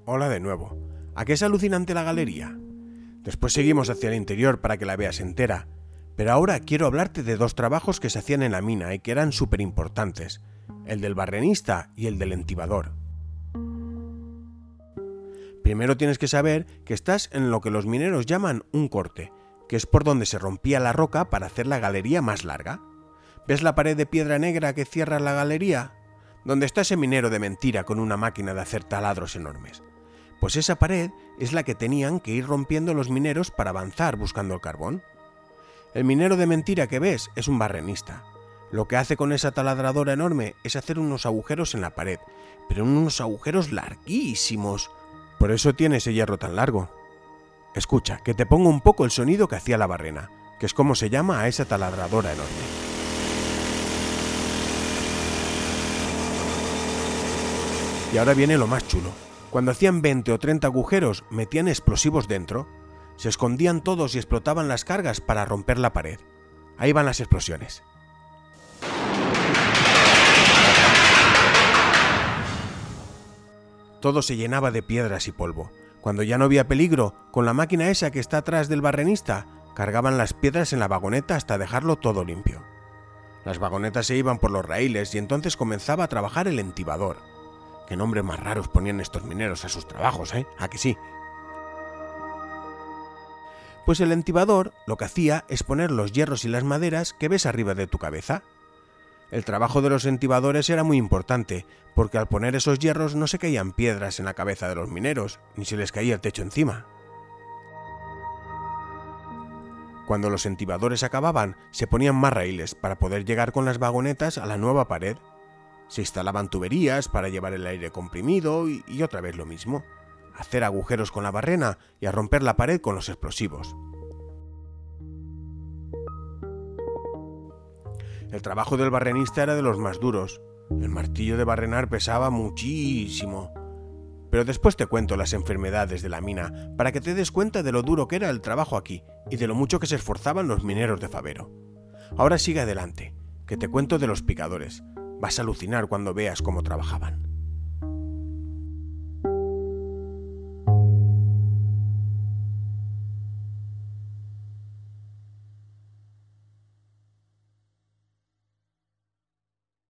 Hola de nuevo. ¿A qué es alucinante la galería? Después seguimos hacia el interior para que la veas entera, pero ahora quiero hablarte de dos trabajos que se hacían en la mina y que eran súper importantes, el del barrenista y el del entibador. Primero tienes que saber que estás en lo que los mineros llaman un corte, que es por donde se rompía la roca para hacer la galería más larga. ¿Ves la pared de piedra negra que cierra la galería? Donde está ese minero de mentira con una máquina de hacer taladros enormes. Pues esa pared es la que tenían que ir rompiendo los mineros para avanzar buscando el carbón. El minero de mentira que ves es un barrenista. Lo que hace con esa taladradora enorme es hacer unos agujeros en la pared, pero unos agujeros larguísimos. Por eso tiene ese hierro tan largo. Escucha, que te pongo un poco el sonido que hacía la barrena, que es como se llama a esa taladradora enorme. Y ahora viene lo más chulo. Cuando hacían 20 o 30 agujeros, metían explosivos dentro. Se escondían todos y explotaban las cargas para romper la pared. Ahí van las explosiones. Todo se llenaba de piedras y polvo. Cuando ya no había peligro, con la máquina esa que está atrás del barrenista, cargaban las piedras en la vagoneta hasta dejarlo todo limpio. Las vagonetas se iban por los raíles y entonces comenzaba a trabajar el entibador. Qué nombres más raros ponían estos mineros a sus trabajos, ¿eh? ¿A que sí? Pues el entibador lo que hacía es poner los hierros y las maderas que ves arriba de tu cabeza. El trabajo de los entibadores era muy importante, porque al poner esos hierros no se caían piedras en la cabeza de los mineros, ni se les caía el techo encima. Cuando los entibadores acababan, se ponían más raíles para poder llegar con las vagonetas a la nueva pared. Se instalaban tuberías para llevar el aire comprimido y otra vez lo mismo. Hacer agujeros con la barrena y a romper la pared con los explosivos. El trabajo del barrenista era de los más duros. El martillo de barrenar pesaba muchísimo. Pero después te cuento las enfermedades de la mina para que te des cuenta de lo duro que era el trabajo aquí y de lo mucho que se esforzaban los mineros de Fabero. Ahora sigue adelante, que te cuento de los picadores. Vas a alucinar cuando veas cómo trabajaban.